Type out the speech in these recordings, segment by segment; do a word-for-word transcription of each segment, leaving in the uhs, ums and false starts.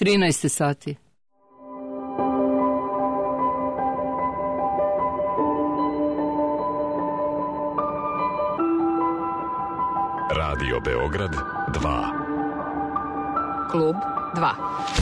trinaest sati. Radio Beograd dva. Klub dva.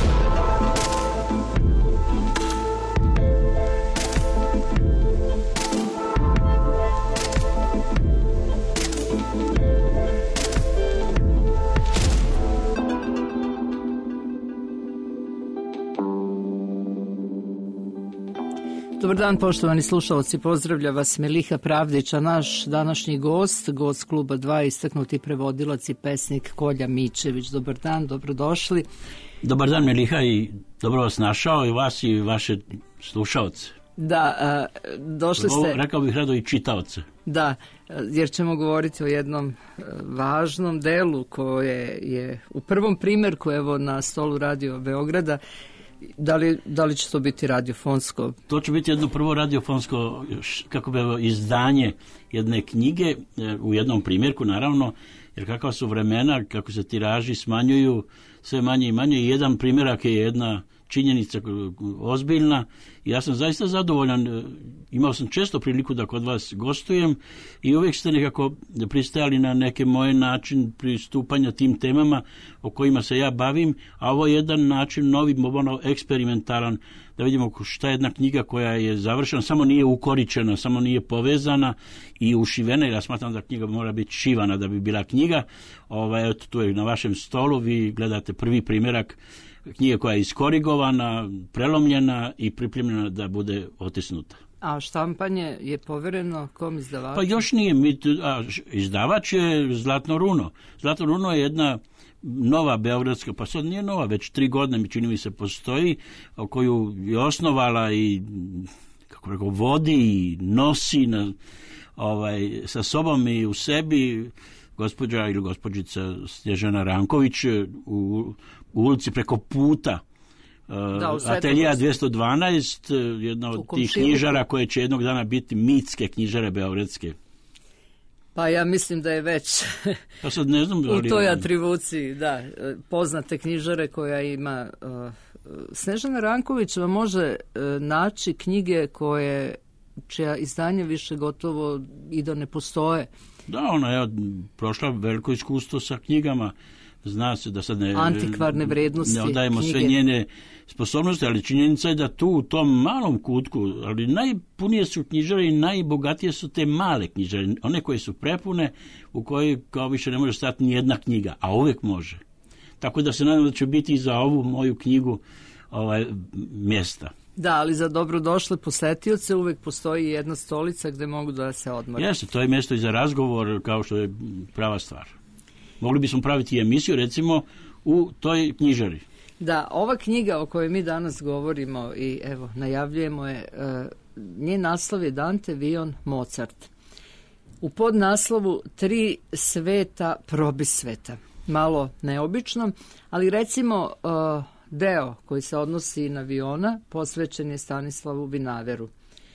Dobar dan, poštovani slušalci, pozdravlja vas Miliha Pravdić, a naš današnji gost, gost kluba dva, istaknuti prevodilac i pesnik Kolja Mičević. Dobar dan, dobrodošli. Dobar dan, Miliha, i dobro vas našao, i vas i vaše slušalce. Da, a, došli ste... Ovo, rekao bih rado i čitaoce. Da, jer ćemo govoriti o jednom važnom delu koje je u prvom primjerku, evo, na stolu Radio Beograda. Da li, da li će to biti radiofonsko? To će biti jedno prvo radiofonsko, kako bi evo, izdanje jedne knjige, u jednom primjerku naravno, jer kakva su vremena, kako se tiraži smanjuju sve manje i manje, i jedan primjerak je jedna činjenica ozbiljna. Ja sam zaista zadovoljan, imao sam često priliku da kod vas gostujem i uvijek ste nekako pristajali na neke moje način pristupanja tim temama o kojima se ja bavim, a ovo je jedan način novi, ono, eksperimentalan, da vidimo šta je jedna knjiga koja je završena, samo nije ukoričena, samo nije povezana i ušivena, jer ja smatram da knjiga mora biti šivana da bi bila knjiga. Ovaj, eto, tu je na vašem stolu, vi gledate prvi primjerak knjige koja je iskorigovana, prelomljena i pripremljena da bude otisnuta. A štampanje je povjereno kom izdavaču? Pa još nije. Mi, a, izdavač je Zlatno runo. Zlatno runo je jedna nova beogradska, pa sad nije nova, već tri godine mi čini mi se postoji, koju je osnovala i, kako rekao, vodi i nosi na, ovaj, sa sobom i u sebi gospođa ili gospođica Snježana Ranković u, u ulici preko puta, da, Atelija dvjesto dvanaest, jedna od tih knjižara koje će jednog dana biti mitske knjižare beogradske. Pa ja mislim da je već pa sad ne znam, u toj atribuciji, da, poznate knjižare koja ima. Uh, Snežana Ranković vam može uh, naći knjige koje, čija izdanje više gotovo i da ne postoje. Da, ona je prošla veliko iskustvo sa knjigama, zna se da sad ne, antikvarne vrednosti, ne odajemo knjige. Sve njene sposobnosti, ali činjenica je da tu u tom malom kutku, ali najpunije su knjižare i najbogatije su te male knjižare, one koje su prepune, u kojoj kao više ne može stati ni jedna knjiga, a uvijek može. Tako da se nadam da će biti i za ovu moju knjigu ovaj, mjesta. Da, ali za dobrodošle posetioce uvijek postoji jedna stolica gdje mogu da se odmore. Jeste, to je mjesto i za razgovor, kao što je prava stvar. Mogli bismo praviti emisiju, recimo, u toj knjižari. Da, ova knjiga o kojoj mi danas govorimo i evo, najavljujemo je, uh, njen naslov je Dante, Vion, Mozart. U podnaslovu Tri sveta probisveta. Malo neobično, ali recimo uh, deo koji se odnosi na Viona posvećen je Stanislavu Vinaveru,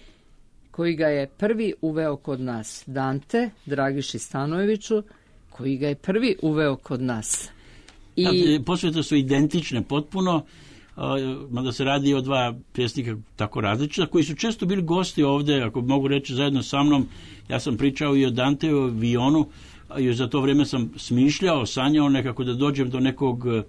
koji ga je prvi uveo kod nas. Dante, Dragiši Stanojeviću, koji ga je prvi uveo kod nas. I ja, posvete su identične potpuno, uh, mada se radi o dva pjesnika tako različita, koji su često bili gosti ovdje, ako mogu reći, zajedno sa mnom. Ja sam pričao i o Dante, i o Vionu, a još za to vrijeme sam smišljao, sanjao nekako da dođem do nekog uh,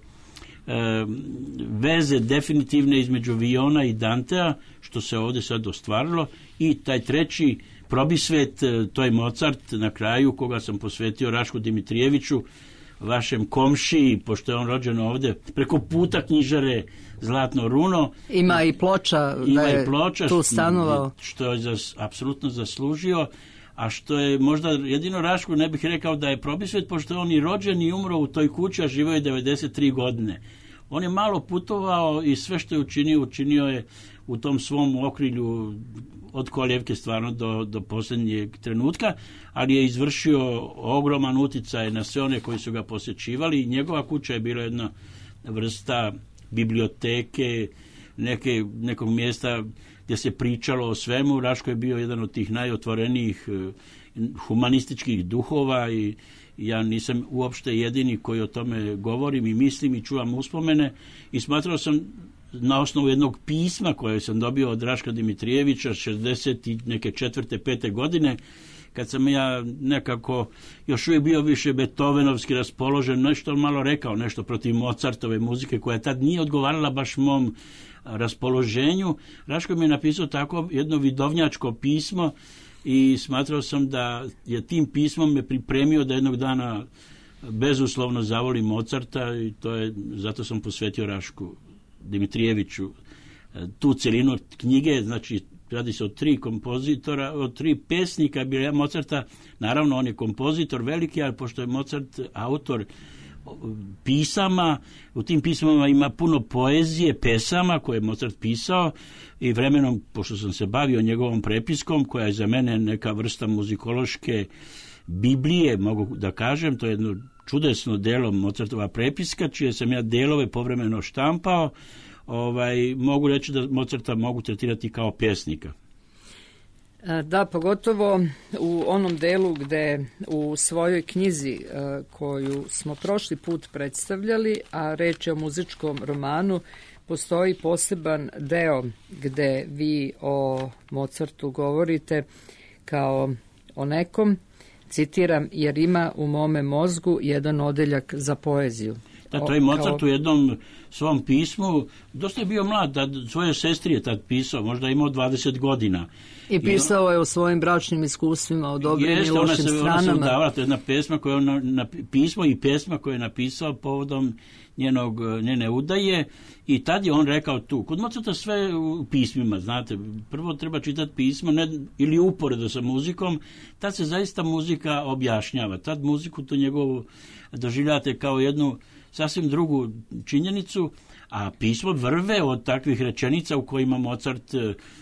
veze definitivne između Viona i Dantea, što se ovdje sad ostvarilo, i taj treći probisvet, to je Mozart na kraju, koga sam posvetio Rašku Dimitrijeviću, vašem komšiji, pošto je on rođen ovdje preko puta knjižare Zlatno runo. Ima i ploča, ima da je i ploča, tu stanovao. Što je zas, apsolutno zaslužio, a što je možda jedino Rašku ne bih rekao da je probisvet, pošto je on i rođen i umro u toj kući, a živio je devedeset tri godine. On je malo putovao i sve što je učinio, učinio je u tom svom okrilju od kolijevke stvarno do, do posljednjeg trenutka, ali je izvršio ogroman utjecaj na sve one koji su ga posjećivali. Njegova kuća je bila jedna vrsta biblioteke, neke, nekog mjesta gdje se pričalo o svemu. Raško je bio jedan od tih najotvorenijih humanističkih duhova i, ja nisam uopšte jedini koji o tome govorim i mislim i čuvam uspomene i smatrao sam na osnovu jednog pisma koje sam dobio od Raška Dimitrijevića šezdeset i neke četvrte, pete godine, kad sam ja nekako još uvijek bio više beethovenovski raspoložen, nešto malo rekao, nešto protiv Mozartove muzike koja tad nije odgovarala baš mom raspoloženju. Raško mi je napisao tako jedno vidovnjačko pismo i smatrao sam da je tim pismom me pripremio da jednog dana bezuslovno zavolim Mozarta i to je, zato sam posvetio Rašku Dimitrijeviću tu celinu knjige. Znači radi se o tri kompozitora, o tri pesnika bila Mozarta. Naravno on je kompozitor veliki, ali pošto je Mozart autor pisama, u tim pismama ima puno poezije, pesama koje je Mozart pisao i vremenom, pošto sam se bavio njegovom prepiskom, koja je za mene neka vrsta muzikološke Biblije, mogu da kažem, to je jedno čudesno delo Mozartova prepiska, čije sam ja delove povremeno štampao, ovaj, mogu reći da Mozarta mogu tretirati kao pjesnika. Da, pogotovo u onom delu gde u svojoj knjizi koju smo prošli put predstavljali, a reč je o muzičkom romanu, postoji poseban deo gde vi o Mozartu govorite kao o nekom, citiram, jer ima u mome mozgu jedan odeljak za poeziju. Da, to je Mozart u jednom svom pismu, dosta je bio mlad, da svoje sestri je tad pisao, možda je imao dvadeset godina. I pisao I on, je o svojim bračnim iskustvima, o dobrim i lošim se, stranama. Ona se udavala, to je jedna pesma koja on, na, pismo i pesma koju je napisao povodom njenog, njene udaje i tad je on rekao tu, kod Mozarta sve u pismima, znate, prvo treba čitati pismo ne, ili uporedo sa muzikom, tad se zaista muzika objašnjava, tad muziku to njegovu doživljate kao jednu sasvim drugu činjenicu, a pismo vrve od takvih rečenica u kojima Mozart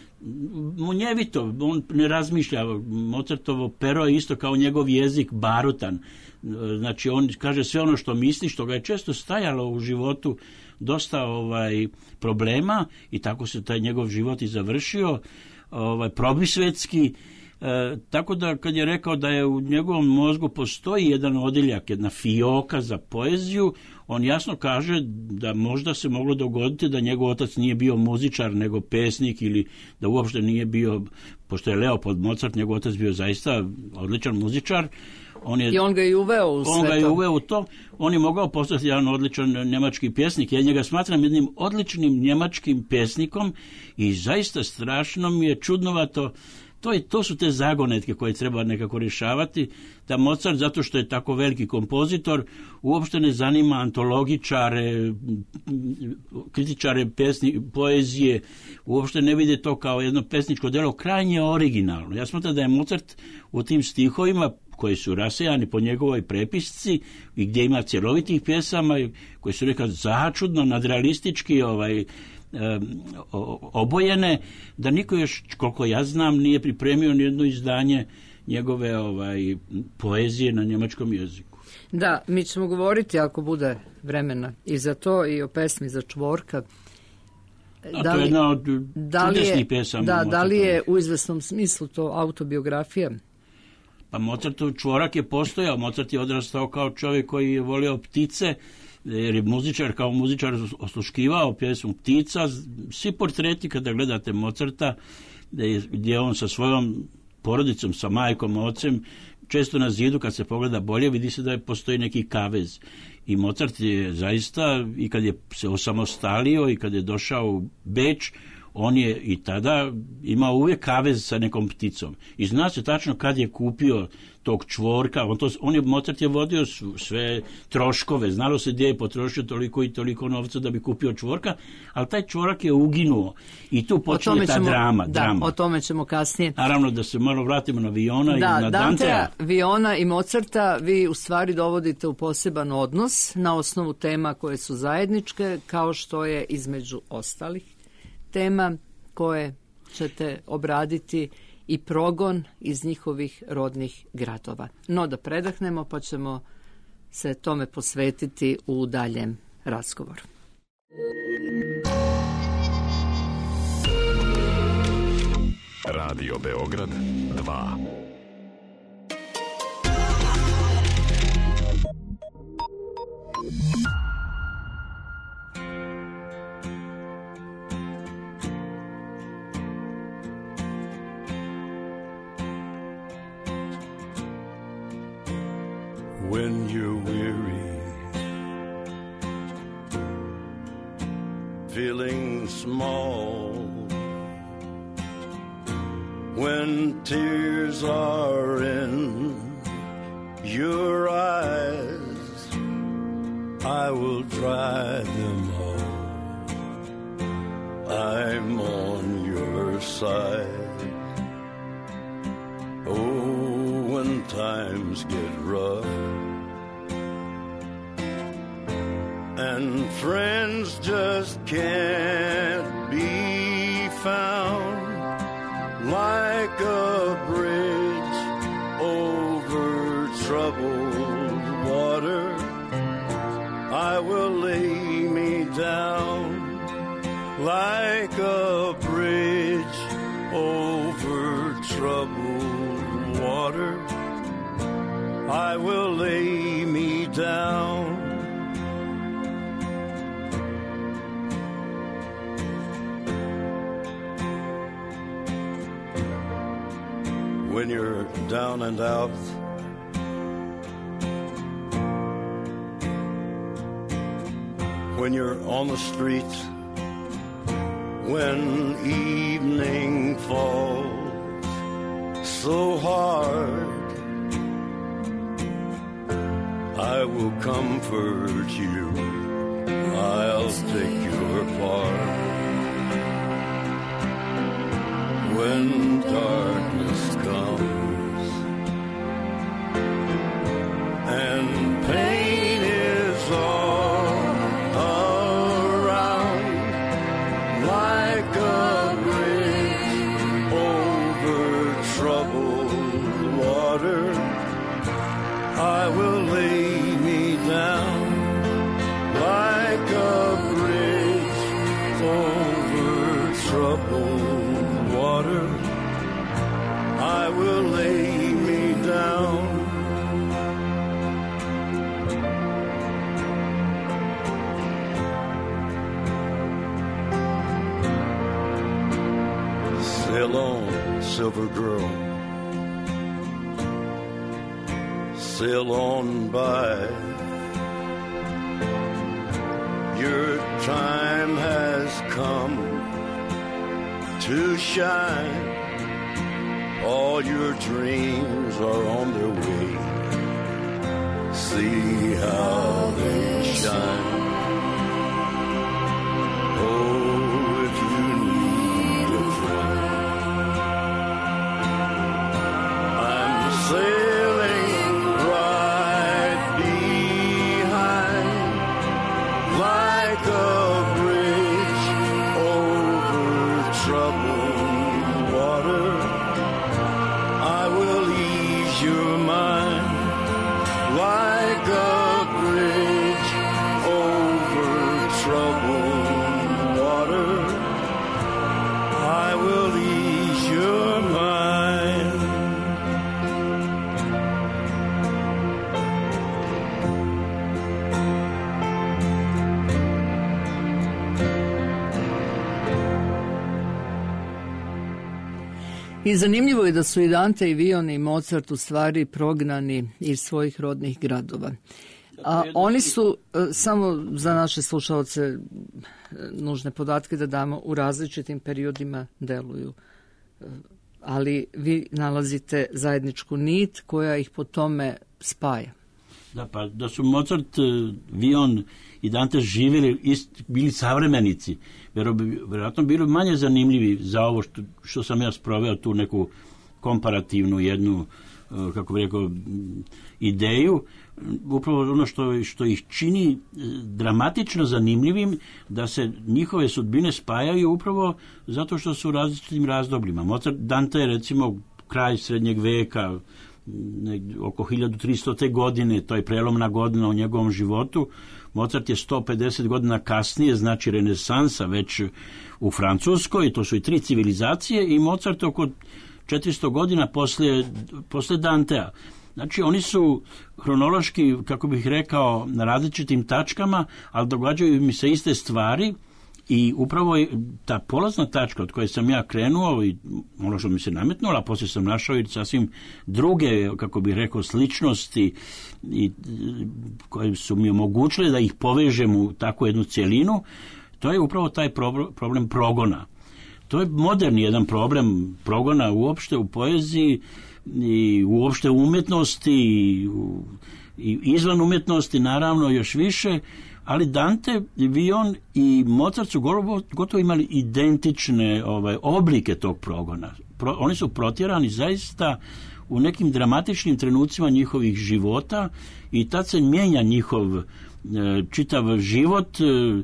munjevito, on ne razmišlja. Mozartovo pero je isto kao njegov jezik barutan, znači on kaže sve ono što misli, što ga je često stajalo u životu dosta ovaj problema i tako se taj njegov život i završio, ovaj probisvetski. E, tako da kad je rekao da je u njegovom mozgu postoji jedan odeljak, jedna fioka za poeziju, on jasno kaže da možda se moglo dogoditi da njegov otac nije bio muzičar nego pesnik ili da uopšte nije bio, pošto je Leopold Mozart, njegov otac bio zaista odličan muzičar. On je, I on ga je uveo u sve on ga je to. uveo u to. On je mogao postati jedan odličan njemački pjesnik. Ja njega smatram jednim odličnim njemačkim pjesnikom i zaista strašno mi je čudnovato. To, je, to su te zagonetke koje treba nekako rješavati, da Mozart, zato što je tako veliki kompozitor, uopšte ne zanima antologičare, kritičare pesni, poezije, uopšte ne vide to kao jedno pesničko delo, krajnje originalno. Ja smatram da je Mozart u tim stihovima koji su rasejani po njegovoj prepisci i gdje ima cjelovitih pjesama koji su nekad začudno, nadrealistički ovaj, obojene, da niko još, koliko ja znam, nije pripremio nijedno izdanje njegove ovaj, poezije na njemačkom jeziku. Da, mi ćemo govoriti ako bude vremena i za to i o pesmi za Čvorka. A da li, to je jedna od čudesnih pesama. Da, da li je u izvesnom smislu to autobiografija? Pa Mozartov Čvorak je postojao, Mozart je odrastao kao čovjek koji je volio ptice, jer je muzičar, kao muzičar osluškivao pjesmu Ptica. Svi portreti kada gledate Mozarta, gdje je on sa svojom porodicom, sa majkom, ocem, često na zidu kad se pogleda bolje vidi se da je postoji neki kavez. I Mozart je zaista, i kad je se osamostalio i kad je došao u Beč, on je i tada imao uvijek kavez sa nekom pticom. I zna se tačno kad je kupio tog Čvorka, on, to, on je, Mozart je vodio sve troškove, znalo se gdje je potrošio toliko i toliko novca da bi kupio Čvorka, ali taj Čvorak je uginuo i tu počinje ta ćemo, drama, da, drama. O tome ćemo kasnije. Naravno da se malo vratimo na Viona da, i na Dantea. Dantea, Viona i Mozarta vi u stvari dovodite u poseban odnos na osnovu tema koje su zajedničke, kao što je između ostalih tema koje ćete obraditi i progon iz njihovih rodnih gradova. No da predahnemo pa ćemo se tome posvetiti u daljem razgovoru. Radio Beograd dva. when you're weary, feeling small, when tears are in your eyes, I will dry them all. I'm on your side. Oh, when times get rough and friends just can't be found, like a bridge over troubled water, I will lay me down. Like a bridge over troubled water, I will lay me down. When you're down and out, when you're on the street, when evening falls so hard, I will comfort you, I'll take your part. When darkness comes and pain is all around, like a bridge over troubled water, I will lay me down. Like a bridge over troubled water, I will lay me down. Sail on, silver girl, sail on by. Your time has come to shine. All your dreams are on their way. See how they shine. Oh, if you need a friend, I'm sailing right behind, like a bridge over troubled water. I will ease your mind, like a bridge over troubled water. I will ease your mind. I zanimljivo je da su i Dante i Vion i Mozart u stvari prognani iz svojih rodnih gradova. A oni su, samo za naše slušalce nužne podatke da damo, u različitim periodima deluju. Ali vi nalazite zajedničku nit koja ih po tome spaja. Da, pa da su Mozart, Vion i Dante živjeli, ist, bili savremenici, vjerojatno bili manje zanimljivi za ovo što, što sam ja sproveo, tu neku komparativnu jednu, kako bih rekao, ideju. Upravo ono što, što ih čini dramatično zanimljivim, da se njihove sudbine spajaju upravo zato što su u različitim razdobljima. Mozart, Dante je recimo kraj srednjeg veka, oko hiljadu tristo. godine, to je prelomna godina u njegovom životu. Mozart je sto pedeset godina kasnije, znači renesansa već u Francuskoj, to su i tri civilizacije, i Mozart oko četiristo godina poslije, poslije Dantea. Znači oni su hronološki, kako bih rekao, na različitim tačkama, ali događaju mi se iste stvari I upravo je ta polazna tačka od koje sam ja krenuo i ono što mi se nametnulo, a poslije sam našao i sasvim druge, kako bih rekao, sličnosti i koje su mi omogućile da ih povežem u takvu jednu cjelinu, to je upravo taj problem progona. To je moderni jedan problem progona uopšte u poeziji i uopšte u umjetnosti i, u, i izvan umjetnosti naravno još više, ali Dante, Vion i Mozart su gotovo, gotovo imali identične ovaj, oblike tog progona. Pro, oni su protjerani zaista u nekim dramatičnim trenucima njihovih života i tad se mijenja njihov e, čitav život, e,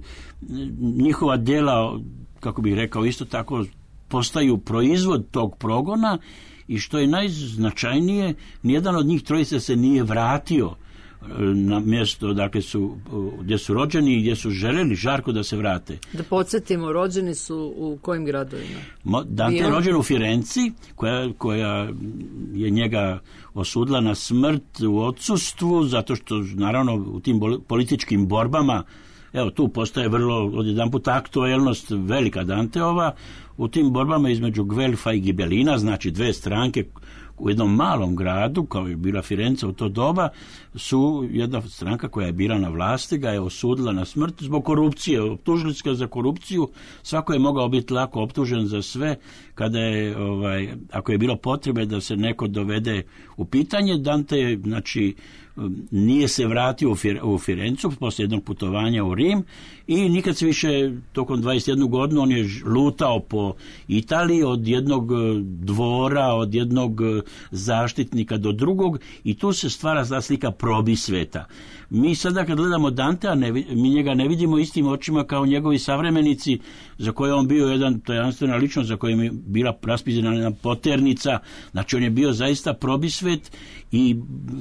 njihova djela, kako bih rekao, isto tako postaju proizvod tog progona i što je najznačajnije, nijedan od njih trojice se nije vratio na mjesto dakle su, gdje su rođeni i gdje su željeli žarko da se vrate. Da podsjetimo, rođeni su u kojim gradovima? Dante je rođen u Firenci, koja, koja je njega osudila na smrt u odsustvu, zato što naravno u tim političkim borbama, evo tu postaje vrlo odjedanput aktuelnost velika Danteova, u tim borbama između Guelfa i Gibelina, znači dve stranke u jednom malom gradu, kao je bila Firenca u to doba, su jedna stranka koja je bila na vlasti, ga je osudila na smrt zbog korupcije, optužili ga za korupciju, svako je mogao biti lako optužen za sve, kada je, ovaj, ako je bilo potrebe da se neko dovede u pitanje. Dante je, znači, nije se vratio u, Fir- u Firencu poslije jednog putovanja u Rim i nikad se više, tokom dvadeset jednu godinu, on je lutao po Italiji od jednog dvora, od jednog zaštitnika do drugog i tu se stvara ta slika probisveta. Mi sada kad gledamo Dantea, ne, mi njega ne vidimo istim očima kao njegovi savremenici, za koje on bio jedan tajanstvena ličnost, za kojim je bila raspisana jedna poternica, znači on je bio zaista probisvet i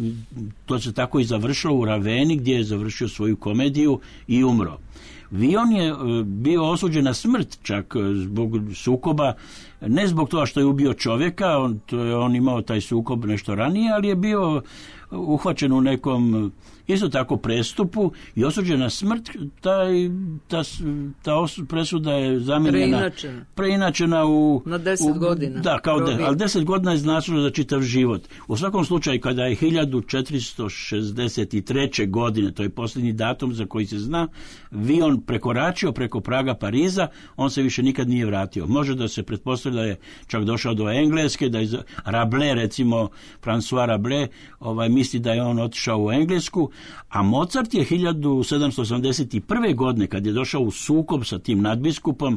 to se tako i završilo u Raveni, gdje je završio svoju komediju i umro. Vion je bio osuđen na smrt čak zbog sukoba, ne zbog toga što je ubio čovjeka, on, to je on imao taj sukob nešto ranije, ali je bio uhvaćen u nekom isto tako prestupu i osuđen na smrt. Taj, ta, ta os, presuda je zamijenjena, preinačena, preinačena u, na deset u, godina. Da, kao de, ali deset godina je značilo za čitav život. U svakom slučaju, kada je hiljadu četiristo šezdeset treće. godine, to je posljednji datum za koji se zna, Vion prekoračio preko praga Pariza, on se više nikad nije vratio. Može da se pretpostavlja da je čak došao do Engleske, da je Rabelais, recimo François Rabelais, ovaj, misli da je on otišao u Englesku, a Mozart je hiljadu sedamsto osamdeset prve. godine, kad je došao u sukob sa tim nadbiskupom,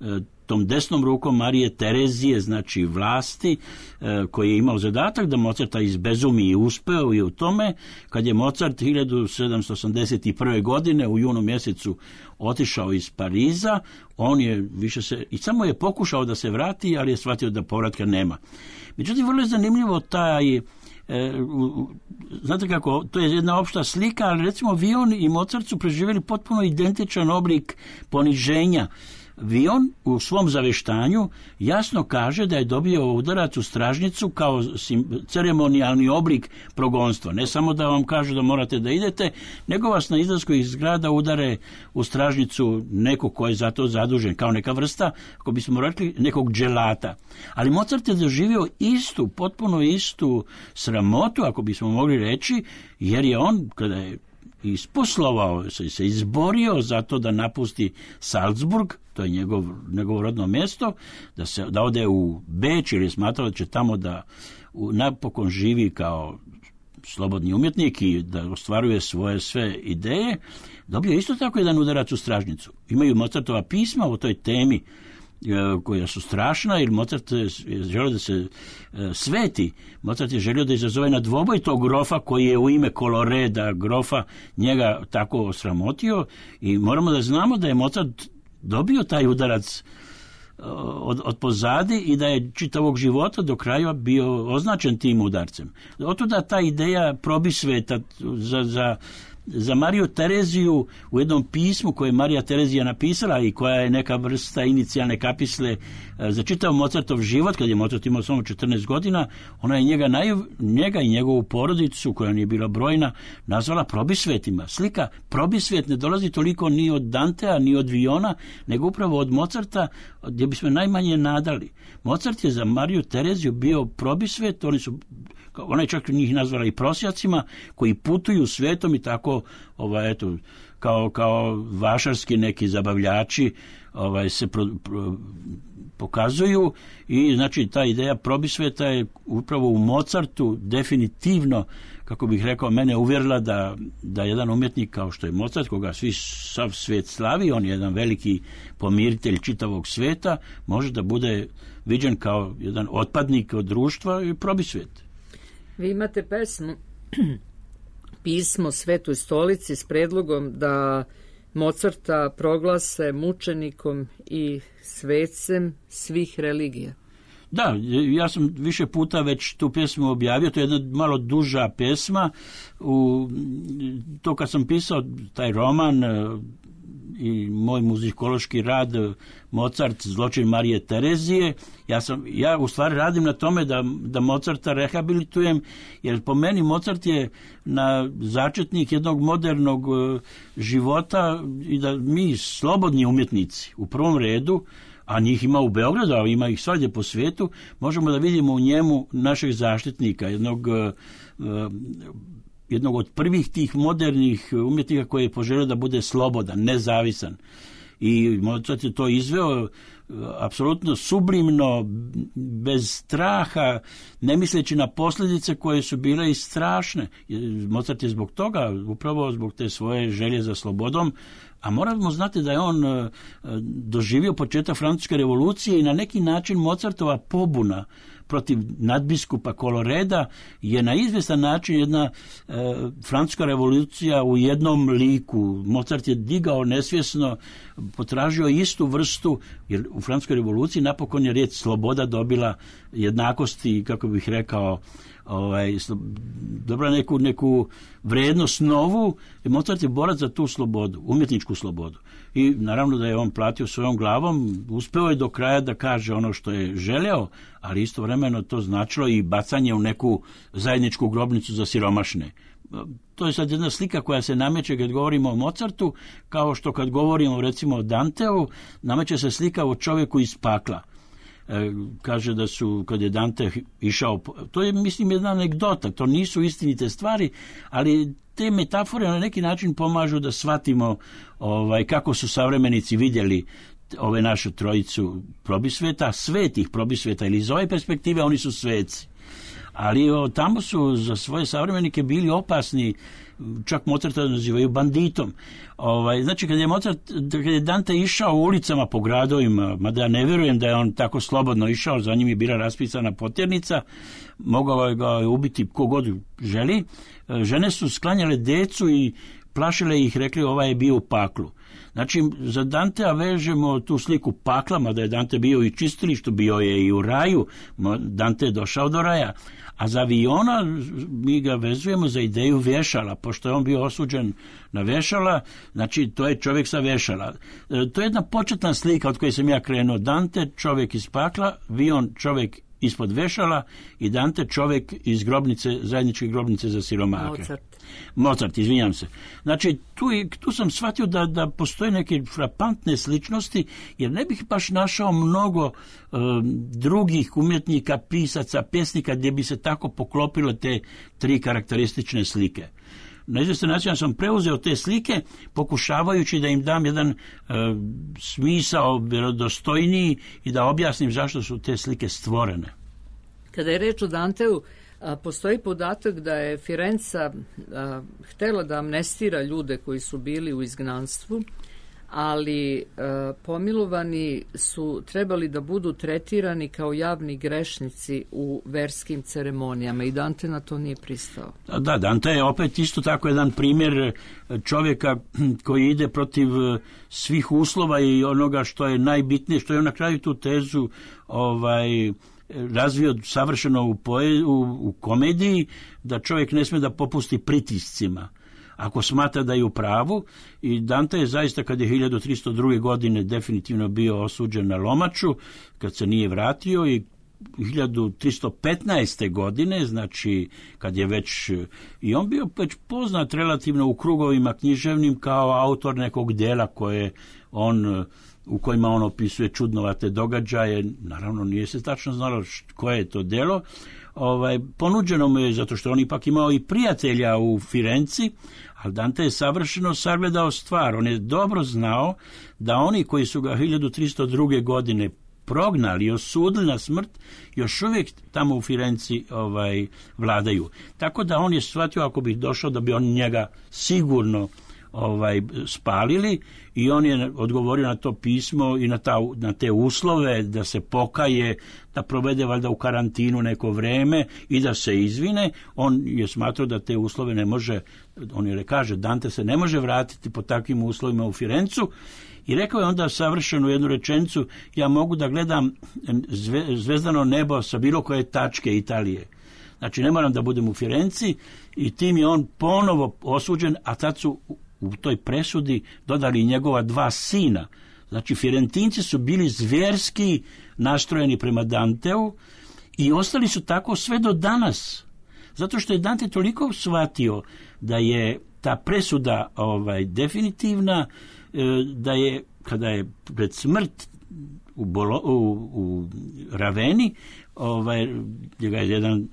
tom desnom rukom Marije Terezije, znači vlasti, koji je imao zadatak da Mozarta izbezumi i uspeo je u tome, kad je Mozart hiljadu sedamsto osamdeset prve. godine u junu mjesecu otišao iz Pariza, on je više se, i samo je pokušao da se vrati, ali je shvatio da povratka nema. Međutim, vrlo je zanimljivo taj, e, u, znate kako, to je jedna opšta slika, ali recimo Vion i Mozart su preživjeli potpuno identičan oblik poniženja. Vion u svom zaveštanju jasno kaže da je dobio udarac u stražnicu kao ceremonijalni oblik progonstva. Ne samo da vam kaže da morate da idete, nego vas na izlasku iz grada udare u stražnicu neko ko je za to zadužen, kao neka vrsta, ako bismo rekli, nekog dželata. Ali Mozart je doživio istu, potpuno istu sramotu, ako bismo mogli reći, jer je on, kada je isposlovao se, se izborio za to da napusti Salzburg, to je njegov, njegovo rodno mjesto, da se da ode u Beč, jer je smatrao da će tamo da u, napokon živi kao slobodni umjetnik i da ostvaruje svoje sve ideje, dobio isto tako jedan udarac u stražnicu. Imaju Mozartova pisma o toj temi koja su strašna, jer Mozart je želio da se sveti. Mozart je želio da izazove na dvoboj tog grofa koji je u ime Koloreda grofa njega tako osramotio i moramo da znamo da je Mozart dobio taj udarac od, od pozadi i da je čitavog života do kraja bio označen tim udarcem. Otuda ta ideja probisveta za, za za Mariju Tereziju u jednom pismu koje je Marija Terezija napisala i koja je neka vrsta inicijalne kapisle za čitav Mozartov život, kad je Mozart imao samo četrnaest godina, ona je njega, naj, njega i njegovu porodicu, koja nije bila brojna, nazvala probisvetima. Slika probisvet ne dolazi toliko ni od Dantea, ni od Viona, nego upravo od Mozarta, gdje bismo najmanje nadali. Mozart je za Mariju Tereziju bio probisvet, oni su, ona je čak njih nazvala i prosjacima, koji putuju svetom i tako, ovaj, eto, kao, kao vašarski neki zabavljači, ovaj, se pro, pro, pokazuju i znači ta ideja probisveta je upravo u Mozartu definitivno, kako bih rekao, mene uvjerila da, da jedan umjetnik kao što je Mozart, koga svi sav svijet slavi, on je jedan veliki pomiritelj čitavog svijeta, može da bude viđen kao jedan otpadnik od društva i probisvet. Vi imate pesmu pismo Svetoj stolici s predlogom da Mozarta proglase mučenikom i svecem svih religija. Da, ja sam više puta već tu pjesmu objavio, to je jedna malo duža pjesma. U, to kad sam pisao taj roman i moj muzikološki rad Mozart, zločin Marije Terezije, ja, sam, ja u stvari radim na tome da, da Mozarta rehabilitujem, jer po meni Mozart je na začetnik jednog modernog života i da mi slobodni umjetnici u prvom redu, a njih ima u Beogradu, a ima ih svagdje po svijetu, možemo da vidimo u njemu našeg zaštitnika, jednog, jednog od prvih tih modernih umjetnika koji je poželio da bude slobodan, nezavisan. I Mozart je to izveo apsolutno sublimno, bez straha, ne misleći na posljedice koje su bile i strašne. Mozart je zbog toga, upravo zbog te svoje želje za slobodom, a moramo znati da je on doživio početak Francuske revolucije i na neki način Mozartova pobuna protiv nadbiskupa Koloreda je na izvjestan način jedna e, Francuska revolucija u jednom liku. Mozart je digao nesvjesno, potražio istu vrstu, jer u Francuskoj revoluciji napokon je riječ sloboda dobila jednakosti, kako bih rekao, ovaj, dobra neku, neku vrijednost novu, i Mozart je borac za tu slobodu, umjetničku slobodu. I naravno da je on platio svojom glavom, uspeo je do kraja da kaže ono što je želeo, ali istovremeno to značilo i bacanje u neku zajedničku grobnicu za siromašne. To je sad jedna slika koja se nameće kad govorimo o Mozartu, kao što kad govorimo recimo o Danteu, nameće se slika o čovjeku iz pakla. E, kaže da su, kad je Dante išao, to je mislim jedna anegdota, to nisu istinite stvari, ali te metafore na neki način pomažu da shvatimo ovaj, kako su savremenici vidjeli ove naše trojicu probisveta, svetih probisveta, ili iz ove perspektive oni su sveci. Ali o, tamo su za svoje savremenike bili opasni, čak Mozarta nazivaju banditom. Ovaj, znači, kad je, Mozart, kad je Dante išao ulicama po gradovima, mada ja ne vjerujem da je on tako slobodno išao, za njim je bila raspisana potjernica, mogao je ga ubiti kogod želi, žene su sklanjale decu i plašile ih, rekli ovaj je bio u paklu. Znači, za Dantea vežemo tu sliku pakla, mada je Dante bio i čistilištu, bio je i u raju, Dante je došao do raja. A za Viona mi ga vezujemo za ideju vešala, pošto je on bio osuđen na vešala, znači to je čovjek sa vešala. To je jedna početna slika od koje sam ja krenuo. Dante, čovjek iz pakla, Vion, čovjek ispod vešala, i Dante, čovjek iz grobnice, zajedničke grobnice za siromake. Mozart. Mozart, izvinjam se. Znači, tu, tu sam shvatio da, da postoje neke frapantne sličnosti, jer ne bih baš našao mnogo e, drugih umjetnika, pisaca, pjesnika gdje bi se tako poklopile te tri karakteristične slike. Na izvjestan način sam preuzeo te slike, pokušavajući da im dam jedan e, smisao vjerodostojniji i da objasnim zašto su te slike stvorene. Kada je reč o Danteu, a, postoji podatak da je Firenca a, htjela da amnestira ljude koji su bili u izgnanstvu, ali a, pomilovani su trebali da budu tretirani kao javni grešnici u verskim ceremonijama, i Dante na to nije pristao. Da, Dante je opet isto tako jedan primjer čovjeka koji ide protiv svih uslova i onoga što je najbitnije, što je na kraju tu tezu ovaj razvio savršeno u, poe, u, u komediji, da čovjek ne smije da popusti pritiscima. ako smatra da je u pravu. I Dante je zaista, kad je hiljadu tristo druge. godine definitivno bio osuđen na lomaču, kad se nije vratio, i hiljadu tristo petnaeste. godine, znači kad je već i on bio već poznat relativno u krugovima književnim kao autor nekog dela koje on, u kojima on opisuje čudnovate događaje. Naravno nije se tačno znalo koje je to delo. Ovaj, ponuđeno mu je, zato što on ipak imao i prijatelja u Firenci, ali Dante je savršeno sagledao stvar. On je dobro znao da oni koji su ga hiljadu tristo druge. godine prognali i osudili na smrt, još uvijek tamo u Firenci ovaj, vladaju. Tako da on je shvatio, ako bi došao, da bi on njega sigurno ovaj, spalili, i on je odgovorio na to pismo i na, ta, na te uslove da se pokaje, da provede valjda u karantinu neko vreme i da se izvine. On je smatrao da te uslove ne može, on je kaže, Dante se ne može vratiti po takvim uslovima u Firencu. I rekao je onda savršenu jednu rečenicu: ja mogu da gledam zve, zvezdano nebo sa bilo koje tačke Italije. Znači ne moram da budem u Firenci, i tim je on ponovo osuđen, a tad su u toj presudi dodali i njegova dva sina. Znači Firentinci su bili zvjerski nastrojeni prema Danteu i ostali su tako sve do danas. Zato što je Dante toliko shvatio da je ta presuda ovaj, definitivna, da je, kada je pred smrt u, Bolo, u, u Raveni, ovaj, gdje ga je jedan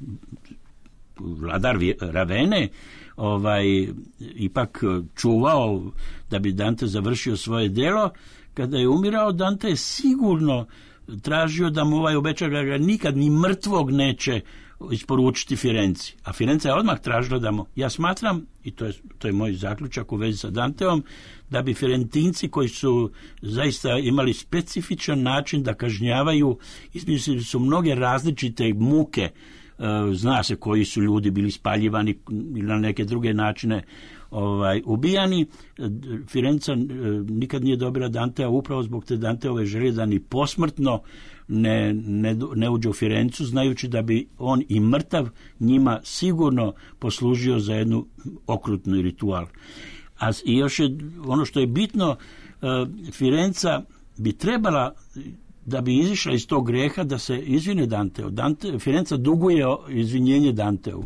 vladar Ravene ovaj, ipak čuvao da bi Dante završio svoje djelo, kada je umirao, Dante je sigurno tražio da mu ovaj obeća da ga nikad ni mrtvog neće isporučiti Firenci. A Firenca je odmah tražila da mu, ja smatram, i to je, to je moj zaključak u vezi sa Danteom, da bi Firentinci, koji su zaista imali specifičan način da kažnjavaju, izmislili su mnoge različite muke, zna se koji su ljudi bili spaljivani ili na neke druge načine ovaj, ubijani. Firenca nikad nije dobila Dantea upravo zbog te Danteove želje da ni posmrtno ne, ne, ne uđe u Firencu, znajući da bi on i mrtav njima sigurno poslužio za jednu okrutnu ritual. A i još je ono što je bitno, Firenca bi trebala, da bi izišla iz tog greha, da se izvine Danteu. Dante, Firenca duguje izvinjenje Danteu.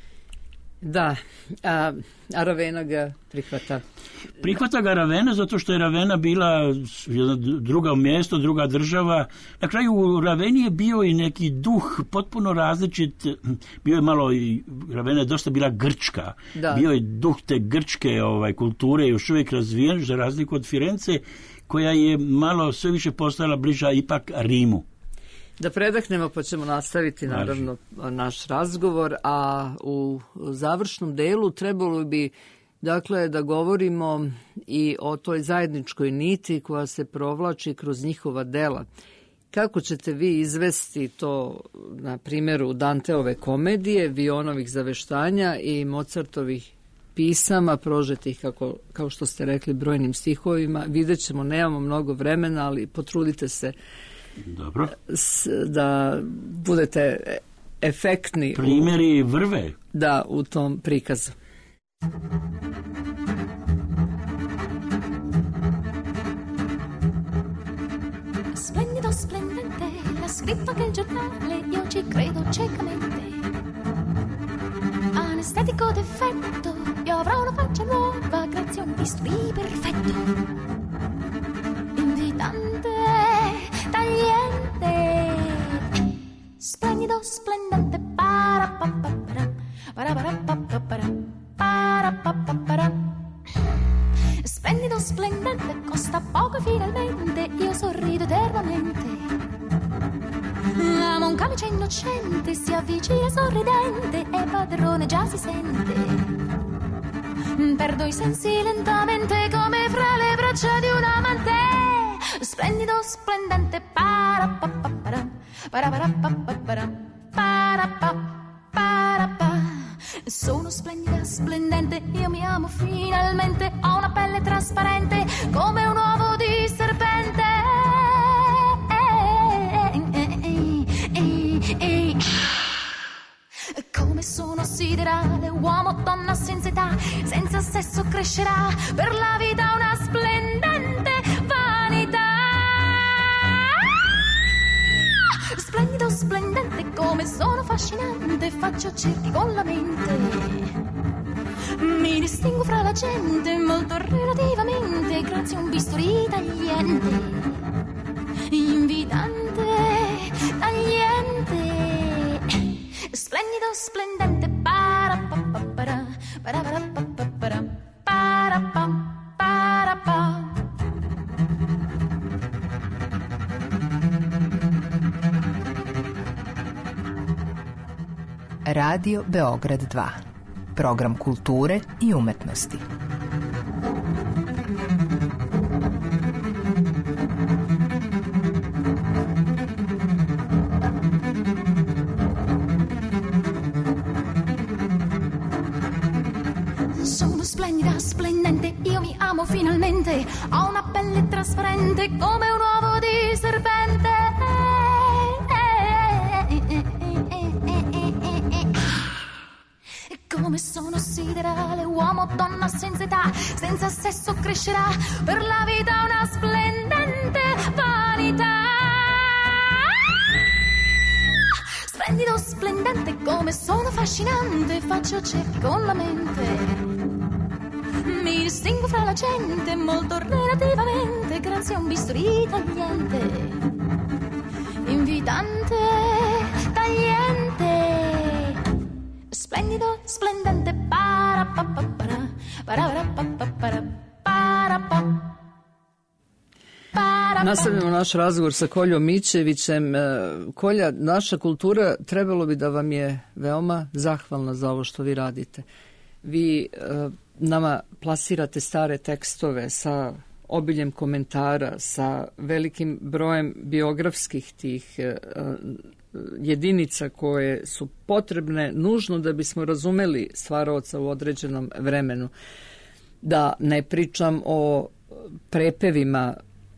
Da, a, a Ravena ga prihvata. Prihvata ga Ravena zato što je Ravena bila jedna druga mjesto, druga država. Na kraju u Raveni je bio i neki duh potpuno različit. Bio je malo, i Ravena je dosta bila grčka. Da. Bio je duh te grčke ovaj, kulture još uvijek razvijen, za razliku od Firence, koja je malo sve više postala bliža ipak Rimu. Da predahnemo, pa ćemo nastaviti naravno naš razgovor, a u završnom delu trebalo bi, dakle, da govorimo i o toj zajedničkoj niti koja se provlači kroz njihova dela. Kako ćete vi izvesti to na primjeru Danteove komedije, Vionovih zaveštanja i Mozartovih pisama, prožetih, kako, kao što ste rekli, brojnim stihovima? Vidjet ćemo, nemamo mnogo vremena, ali potrudite se Dobro. da budete efektni. Primjeri vrve. Da, u tom prikazu. Splendido, splendente, l'ha scritto anche il giornale, io ci credo ciecamente. Anestetico d'effetto, io avrò una faccia nuova, grazie a un bisturi perfetto. Invitante, tagliente, splendido, splendente, para pa pa para, para para pa pa para, para pa pa para. Splendido, splendente, costa poco e finalmente io sorrido eternamente. Amo un camice innocente, si avvicina sorridente e padrone già si sente. Perdo i sensi lentamente come fra le braccia di un amante. Splendido, splendente, para pa pa para, para para pa pa para, para pa para pa. Sono splendida, splendente, io mi amo finalmente, ho una pelle trasparente come un uovo di serpente. Come sono siderale, uomo, donna senza età, senza crescerà, per la vita una splendente vanità. Splendido, splendente, come sono fascinante, faccio cerchi con la mente. Mi distingo fra la gente, molto relativamente, grazie a un bisturi tagliente, invitante, tagliente. Splendido, splendente, para pa pa para, para para pa pa para, para pa para pa. Radio Beograd dva. Program kulture i umetnosti. Sono splendida, splendente, io mi amo finalmente. Ho una pelle trasparente come un uovo di serpente. Come sono siderale, uomo, donna senza età, senza sesso crescerà, per la vita una splendente vanità. Splendido, splendente, come sono fascinante, faccio cerchi con la mente. Mi distingo fra la gente, molto relativamente, grazie a un bisturi tagliente, invitante, tagliente. Splendido, splendente, para pa pa para, para para pa pa para, para pa. Nastavljamo naš razgovor sa Koljom Mićevićem. Kolja, naša kultura trebalo bi da vam je veoma zahvalna za ovo što vi radite. Vi nama plasirate stare tekstove sa obiljem komentara, sa velikim brojem biografskih tih jedinica koje su potrebne nužno da bismo razumeli stvaraoca u određenom vremenu. Da ne pričam o prepevima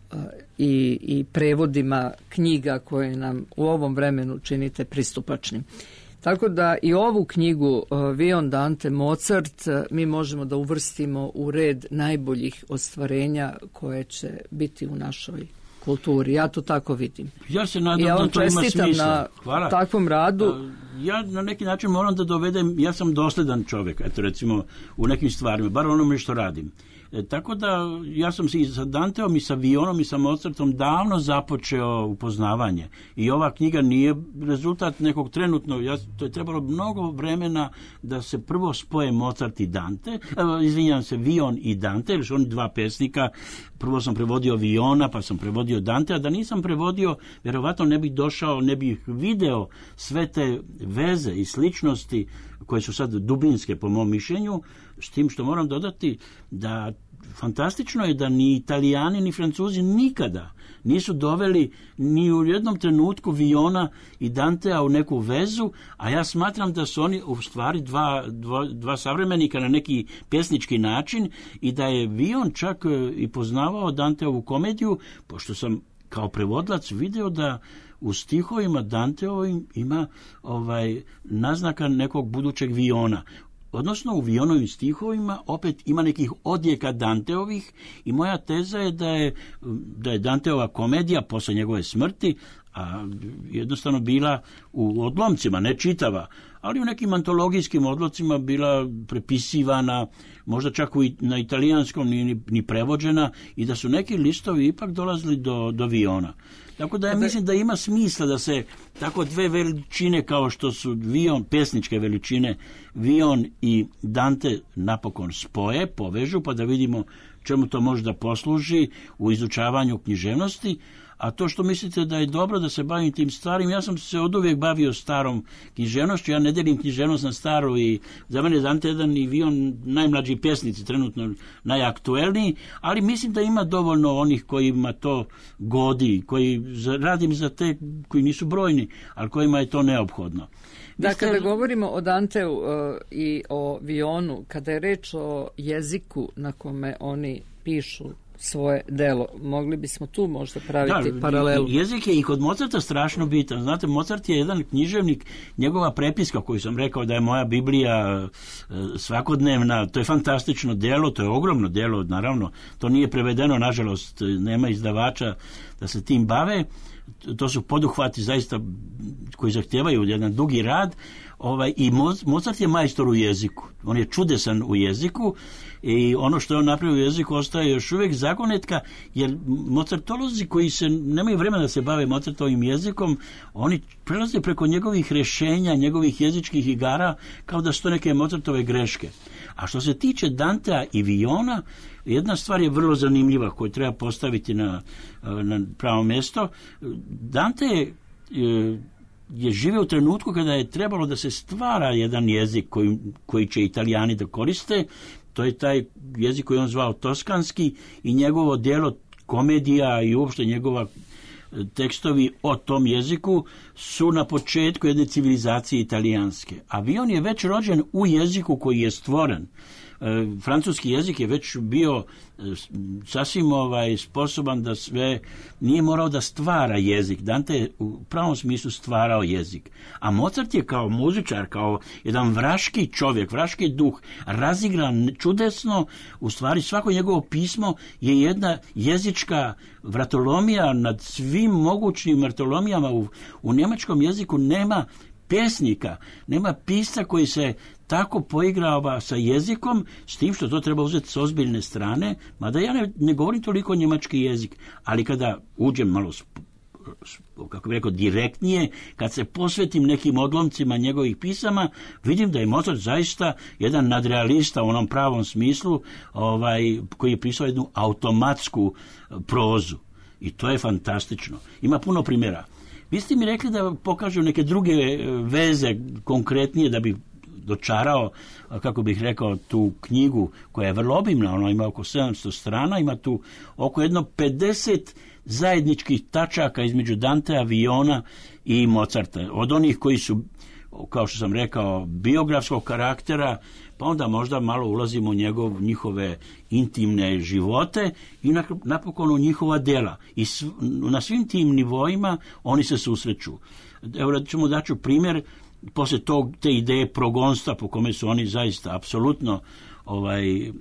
i, i prevodima knjiga koje nam u ovom vremenu činite pristupačnim. Tako da i ovu knjigu Vion, Dante, Mozart mi možemo da uvrstimo u red najboljih ostvarenja koje će biti u našoj kulturi. Ja to tako vidim. Ja se nadam ja da to ima smisla. Na Hvala. takvom radu. Ja na neki način moram da dovedem, ja sam dosledan čovjek, eto recimo u nekim stvarima, bar onome što radim. E, tako da ja sam se i sa Danteom i sa Vionom i sa Mozartom davno započeo upoznavanje. I ova knjiga nije rezultat nekog trenutno, ja, to je trebalo mnogo vremena da se prvo spoje Mozart i Dante, evo, izvinjam se, Vion i Dante, jer su oni dva pesnika, prvo sam prevodio Viona, pa sam prevodio Dante, a da nisam prevodio, vjerovatno ne bih došao, ne bih video sve te veze i sličnosti koje su sad dubinske po mom mišljenju, s tim što moram dodati da fantastično je da ni Italijani ni Francuzi nikada nisu doveli ni u jednom trenutku Viona i Dantea u neku vezu, a ja smatram da su oni u stvari dva, dva, dva savremenika na neki pjesnički način i da je Vion čak i poznavao Danteovu komediju, pošto sam kao prevodlac video da u stihovima Danteovim ima ovaj naznaka nekog budućeg Viona. Odnosno u Vionovim stihovima opet ima nekih odjeka Danteovih i moja teza je da je, da je Danteova komedija posle njegove smrti a jednostavno bila u odlomcima, ne čitava, ali u nekim antologijskim odlomcima bila prepisivana, možda čak u, na italijanskom ni, ni prevođena i da su neki listovi ipak dolazili do, do Viona. Tako da ja mislim da ima smisla da se tako dve veličine kao što su Vion, pesničke veličine, Vion i Dante napokon spoje, povežu, pa da vidimo čemu to možda posluži u izučavanju književnosti. A to što mislite da je dobro da se bavim tim starim, ja sam se oduvijek bavio starom književnošću, ja ne delim književnost na staru i za mene Dante jedan i Vion najmlađi pjesnici, trenutno najaktuelniji, ali mislim da ima dovoljno onih kojima to godi, koji radim za te koji nisu brojni, ali kojima je to neophodno. Da, ste... kada govorimo o Danteu uh, i o Vionu, kada je reč o jeziku na kome oni pišu svoje delo. Mogli bismo tu možda praviti da, paralelu. Jezik je i kod Mozarta strašno bitan. Znate, Mozart je jedan književnik, njegova prepiska koju sam rekao da je moja Biblija svakodnevna, to je fantastično delo, to je ogromno delo, naravno, to nije prevedeno, nažalost, nema izdavača da se tim bave, to su poduhvati zaista koji zahtijevaju jedan dugi rad, ovaj, i Mozart je majstor u jeziku, on je čudesan u jeziku i ono što je on napravio u jeziku ostaje još uvijek zagonetka, jer mozartolozi koji se nemaju vremena da se bave Mozartovim jezikom, oni prelaze preko njegovih rješenja, njegovih jezičkih igara kao da su to neke Mozartove greške. A što se tiče Dantea i Viona, jedna stvar je vrlo zanimljiva koju treba postaviti na, na pravo mjesto. Dante je, je živio u trenutku kada je trebalo da se stvara jedan jezik koji, koji će Italijani da koriste. To je taj jezik koji on zvao toskanski i njegovo djelo komedija i uopšte njegova tekstovi o tom jeziku su na početku jedne civilizacije italijanske. A Vion je već rođen u jeziku koji je stvoren. E, francuski jezik je već bio e, sasvim ovaj, sposoban da sve, nije morao da stvara jezik. Dante je u pravom smislu stvarao jezik. A Mozart je kao muzičar, kao jedan vraški čovjek, vraški duh, razigran čudesno, u stvari svako njegovo pismo je jedna jezička vratolomija nad svim mogućim vratolomijama. U, u njemačkom jeziku nema pjesnika, nema pisca koji se tako poigrava sa jezikom, s tim što to treba uzeti s ozbiljne strane, mada ja ne, ne govorim toliko njemački jezik, ali kada uđem malo, kako bih rekao, direktnije, kad se posvetim nekim odlomcima njegovih pisama, vidim da je Mozart zaista jedan nadrealista u onom pravom smislu, ovaj, koji je pisao jednu automatsku prozu. I to je fantastično. Ima puno primjera. Vi ste mi rekli da pokažem neke druge veze konkretnije da bi dočarao, kako bih rekao, tu knjigu koja je vrlo obimna, ona ima oko sedamsto strana, ima tu oko jedno pedeset zajedničkih tačaka između Dantea, Viona i Mozarta. Od onih koji su, kao što sam rekao, biografskog karaktera, pa onda možda malo ulazimo u njegov, njihove intimne živote i napokon u njihova djela. I sv, na svim tim nivoima oni se susreću. Evo, da ćemo daću primjer, poslije tog, te ideje progonstva po kome su oni zaista apsolutno ovaj, e,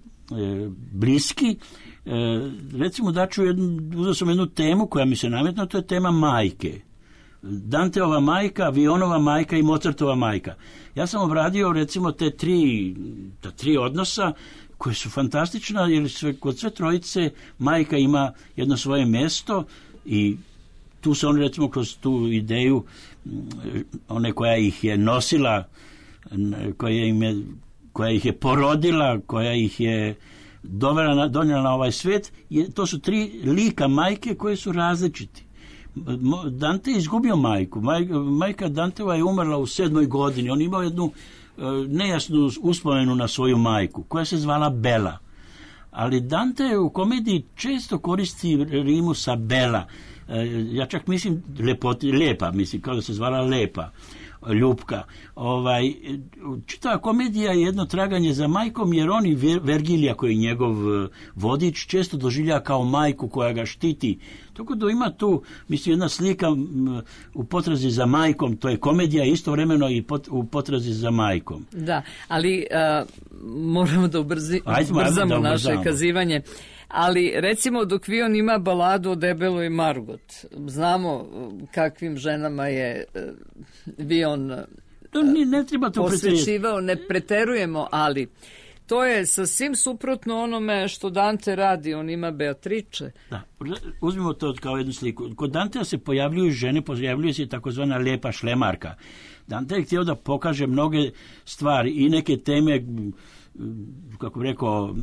bliski. E, recimo daću jednu, uzeo sam jednu temu koja mi se nametna, to je tema majke. Danteova majka, Vionova majka i Mozartova majka. Ja sam obradio recimo te tri, ta tri odnosa koje su fantastična, jer sve, kod sve trojice majka ima jedno svoje mjesto i tu se on recimo kroz tu ideju one koja ih je nosila, koja, im je, koja ih je porodila, koja ih je dovela na, donijela na ovaj svijet, je, to su tri lika majke koje su različiti. Dante je izgubio majku. Majka, majka Danteova je umrla u sedmoj godini. On imao jednu e, nejasnu uspomenu na svoju majku, koja se zvala Bela. Ali Dante u komediji često koristi rimu sa Bela. E, ja čak mislim lepoti, Lepa, mislim, kao da se zvala Lepa. Ljupka. Ovaj, čitava komedija je jedno traganje za majkom, jer on i Vergilija, koji je njegov vodič, često doživlja kao majku koja ga štiti. Tako da ima tu, mislim, jedna slika u potrazi za majkom, to je komedija istovremeno i pot, u potrazi za majkom. Da, ali uh, moramo da ubrzi, Ajde, ubrzamo da naše kazivanje. Ali recimo dok Vion ima baladu o Debeloj Margot, znamo kakvim ženama je Vion ne, ne treba to posvećivao, ne preterujemo, ali to je sasvim suprotno onome što Dante radi, on ima Beatrice. Da, uzmimo to kao jednu sliku. Kod Dantea se pojavljuju žene, pojavljuje se takozvana lijepa šlemarka. Dante je htio da pokaže mnoge stvari i neke teme, kako bih rekao,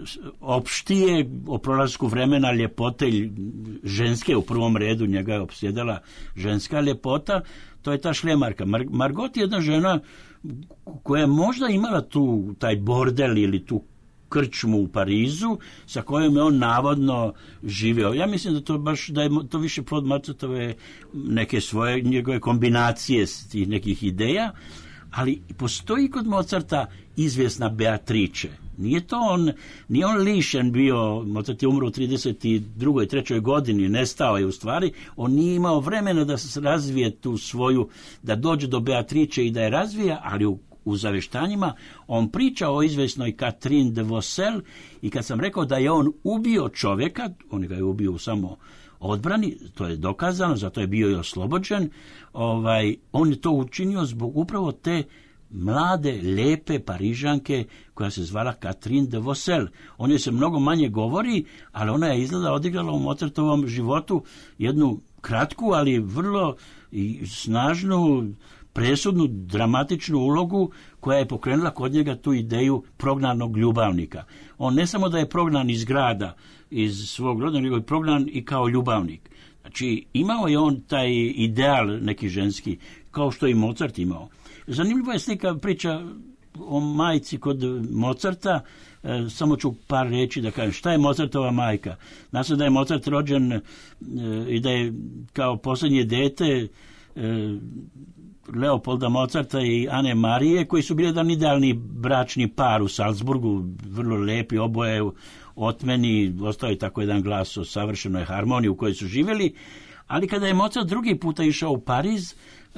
opštije o prolasku vremena, ljepote ženske u prvom redu, njega je opsjedala ženska ljepota, to je ta šljemarka. Mar- Margot je jedna žena koja je možda imala tu taj bordel ili tu krčmu u Parizu sa kojom je on navodno živio. Ja mislim da to baš da je to više plod Mozartove neke svoje njegove kombinacije tih nekih ideja. Ali postoji kod Mozarta izvjesna Beatrice. Nije to on, nije on lišen bio, Mozart je umro u trideset drugoj trećoj godini, nestao je u stvari, on nije imao vremena da se razvije tu svoju, da dođe do Beatrice i da je razvija, ali u, u zaveštanjima on priča o izvjesnoj Catherine de Vaucelles i kad sam rekao da je on ubio čovjeka, on ga je ubio u samo odbrani, to je dokazano, zato je bio i oslobođen, ovaj, on je to učinio zbog upravo te mlade, lijepe Parižanke koja se zvala Catherine de Vaucelles. O njoj se mnogo manje govori, ali ona je izgleda odigrala u Mozartovom životu jednu kratku, ali vrlo i snažnu, presudnu, dramatičnu ulogu koja je pokrenula kod njega tu ideju prognanog ljubavnika. On ne samo da je prognan iz grada, iz svog roda, nego je prognan i kao ljubavnik. Znači, imao je on taj ideal neki ženski, kao što i Mozart imao. Zanimljiva je slika priča o majci kod Mozarta, e, samo ću par reći da kažem šta je Mozartova majka. Nasled da je Mozart rođen e, i da je kao posljednje dete e, Leopolda Mozarta i Ane Marije, koji su bili jedan idealni bračni par u Salzburgu, vrlo lepi, oboje otmeni, ostao je tako jedan glas o savršenoj harmoniji u kojoj su živjeli, ali kada je Mozart drugi puta išao u Pariz, e,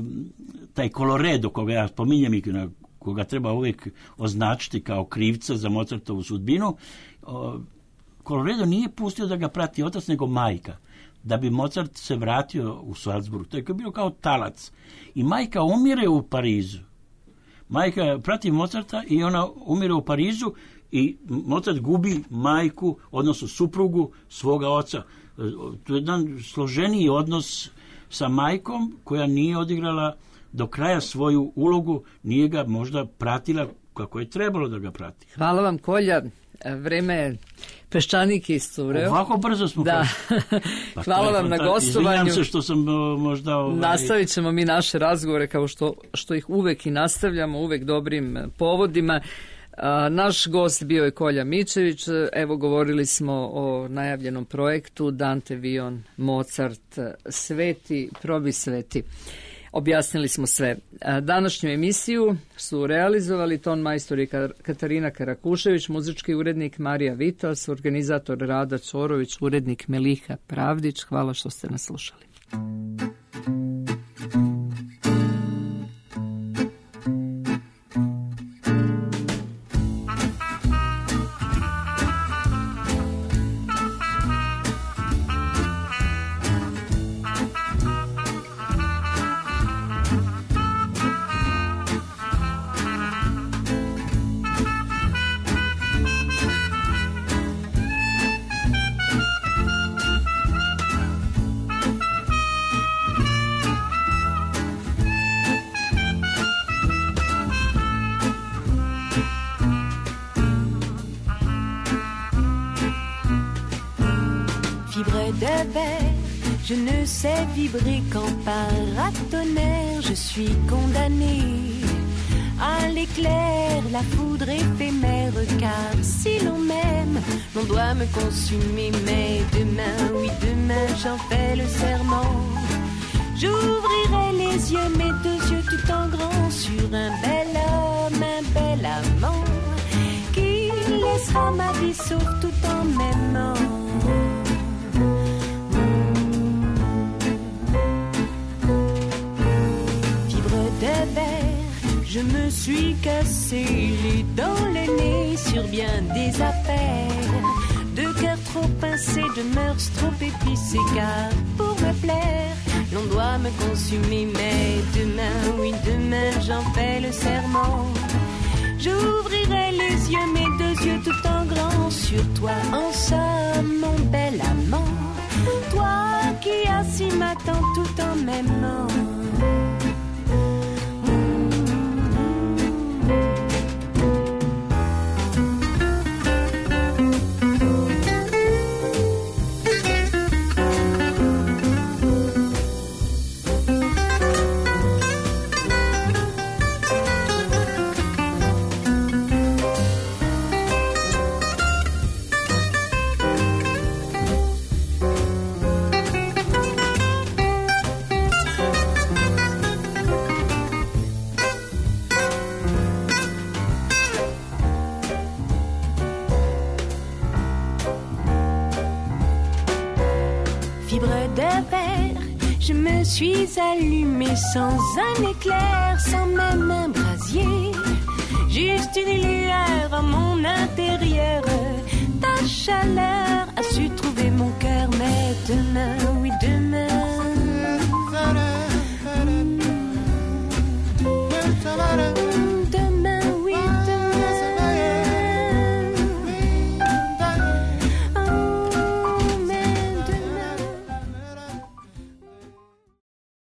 taj Coloredo, koga ja spominjem i na koga treba uvijek označiti kao krivca za Mozartovu sudbinu, o, Coloredo nije pustio da ga prati otac, nego majka, da bi Mozart se vratio u Salzburg. To je bilo kao talac. I majka umire u Parizu. Majka prati Mozarta i ona umire u Parizu i Mozart gubi majku, odnosno suprugu svoga oca. To je jedan složeniji odnos sa majkom koja nije odigrala do kraja svoju ulogu, nije ga možda pratila kako je trebalo da ga prati. Hvala vam, Kolja. Vreme je peščanik iscureo. Ovako brzo smo. Da. Pa Hvala vam na gostovanju. Izvinjam se što sam o, možda... Ovaj... Nastavit ćemo mi naše razgovore kao što, što ih uvek i nastavljamo, uvek dobrim povodima. A, naš gost bio je Kolja Mičević. Evo, govorili smo o najavljenom projektu Dante Vion Mozart Sveti probisveti. Objasnili smo sve. Današnju emisiju su realizovali ton majstor i Katarina Karakušević, muzički urednik Marija Vitas, organizator Rada Čorović, urednik Meliha Pravdić. Hvala što ste nas slušali. Je ne sais vibrer qu'en paratonnerre, je suis condamné à l'éclair, la foudre éphémère, car si l'on m'aime, l'on doit me consumer, mais demain, oui demain, j'en fais le serment. J'ouvrirai les yeux, mes deux yeux tout en grand, sur un bel homme, un bel amant, qui laissera ma vie sauf tout en m'aimant. Je me suis cassé les dents, le nez sur bien des affaires, de cœur trop pincé, de mœurs trop épicées, car pour me plaire, l'on doit me consumer, mais demain, oui demain, j'en fais le serment. J'ouvrirai les yeux, mes deux yeux tout en grand, sur toi, en somme, mon bel amant, toi qui assis m'attends tout en m'aimant. fibres de verre. Je me suis allumée sans un éclair, sans même un brasier. Juste une lueur à mon intérieur. Ta chaleur a su trouver mon cœur, mais demain